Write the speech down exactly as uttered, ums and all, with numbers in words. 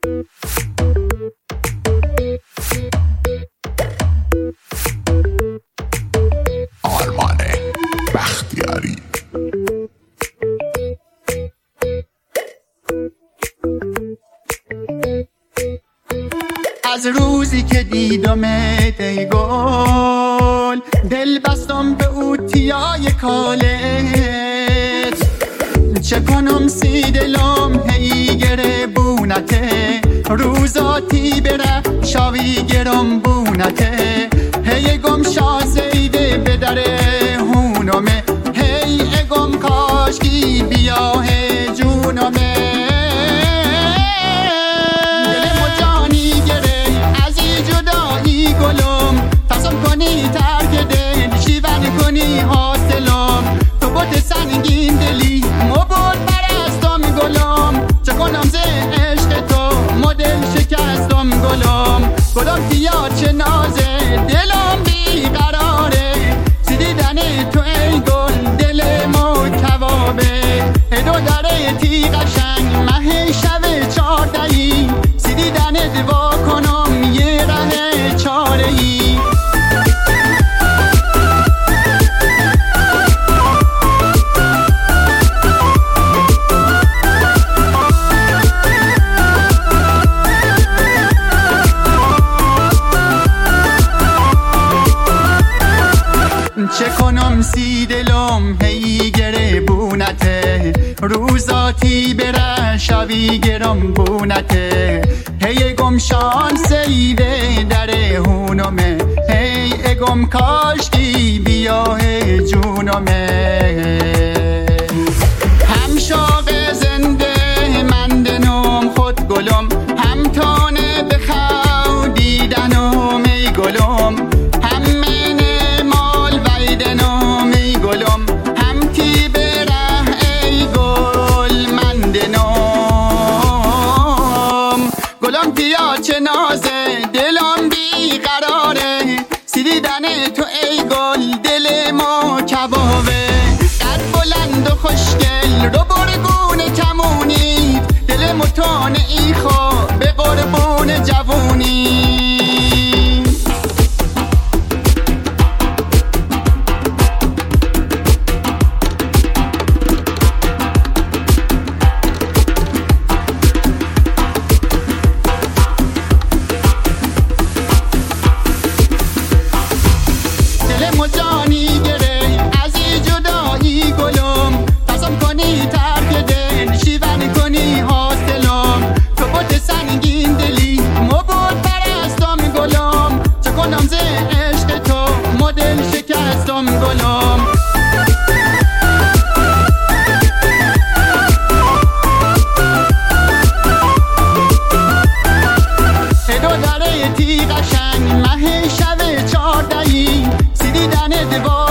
آرمان بختیاری. از روزی که دیدمت ای گل، دل بستم به اوتیای کالت. چه کنم سی دلم هی گره بونته، روزاتی بره شاوی گرم بونته. هی گم شازیده به در هونمه، هی اگم کاشکی بیا هی جونمه. دلم و جانی گره از ای جدایی گلم، تصم کنی ترک دل شیون کنی حاصلم. تو بود سنگین دلی مبود برستم گلم، چه کنم ز عشق تو مدل شکستم گلم. گلم تیا چه نازه دلم بی قراره، سی دیدن تو ای گل دل مو کبابه. دو دره تی قشنگ مه شب چاردهی، سی دیدن دوا کنم یه ره چاره ای. چه کنم سی دلم هی گره بونته، روزاتی بره شبی گرم بونته. هی گم شان سیده در هونمه، هی اگم کاشکی بیا هی جونمه. هم شاق زنده من دنم خود گلم، هم تانه بخو دیدنم ای گلم. هم گلم تیا چه نازه دلم بی قراره، سی دیدن تو ای گل دل ما کبابه. قد بلند و خوشگل رو برگون کمونی، دل متانه ای خو به قربون جوونی. جانی گره از ای جدایی گلم، تصم کنی ترک دل شیون کنی حاصلم. تو بود سنگین دلی مبود برستم گلم، چه کنم ز عشق تو مدل شکستم گلم. دو دره تی قشنگ مه شب چاردهی، سی دیدن دوا